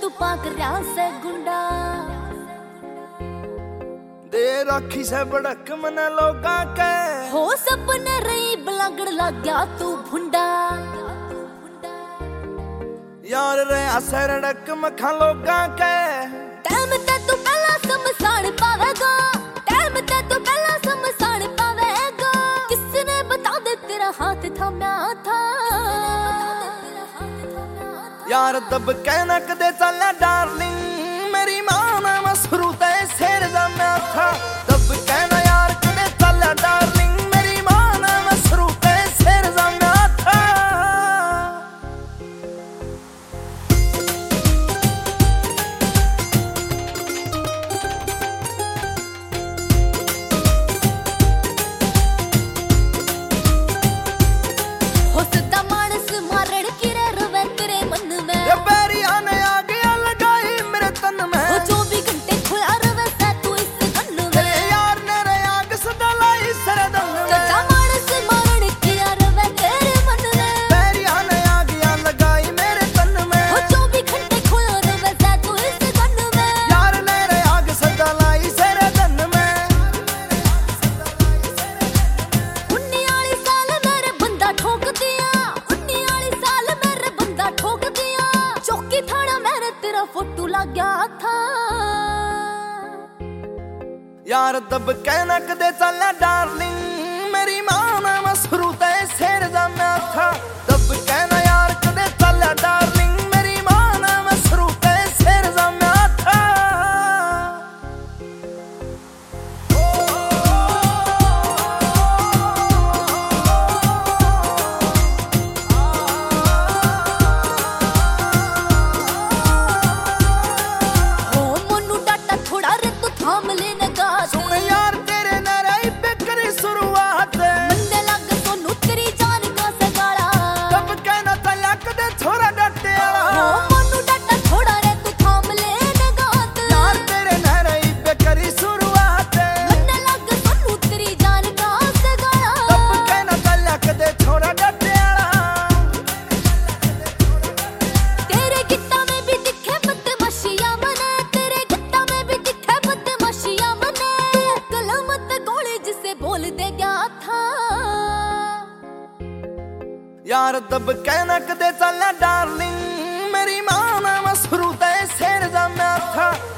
तू पाक रहा से गुंडा दे राखी से बड़क मना लोगा के हो सपने रही बलागड़ लग गया तू भुंडा यार रे आसे रड़क मखा लोगा के टाइम ते तू पहला समसान पावेगा टाइम ते तू पहला समसान पावेगा किसने बता दे तेरा हाथ थाम्या था यार दब कहना कदे चला डार्लिंग मेरी मां ना मसरू ते सिर जमा था दब कहना यार कदे चला डार्लिंग मेरी मां ना मसरू ते सिर जमा था हो सदा मानस मारण की रे रवे तेरे मन में ये बैरी आने आ गया लगाई मेरे तन में हो 24 घंटे खुला रवे से तू इस गन में यार ने रे आग सदा लाई सरदन में सदा मानस मारण की रे रवे तेरे मन में बैरी आने आ गया लगाई मेरे तन में हो 24 घंटे खुला रवे से तू इस गन में यार ने रे आग सदा लाई सरदन में 19 साल मेरे बंदा ठोक दिया 19 साल मेरे बंदा ठोक दिया चौकी थाना मैंने तेरा फोटो लग गया था यार दब कहना कदे चला डार्लिंग मेरी मां ना मसरू ते सिर जमा था दब कहना यार कदे चला डार्लिंग मेरी मां ना मसरू ते सिर जमा था हो मनु डाटा थोड़ा रे तू थाम लेने गा सुन यार तेरे नाराई पे करी शुरुआत बंदे लग सोनू तेरी जान का सगाड़ा दब कहना चला कदे छोरा डटे हो मनु डाटा थोड़ा रे तू थाम लेने गा यार तेरे नाराई पे करी शुरुआत बंदे लग सोनू तेरी जान का सगाड़ा दब कहना चला कदे छोरा डटे तेरे गिट्टा में भी दिखे बदमाशियां मने तेरे गिट्टा में भी दिखे बदमाशियां मने कलम ते गोली जिसे बोल दे गया था यार दब कहना कदे चला डार्लिंग मेरी मां ना मसरू ते सिर जमा था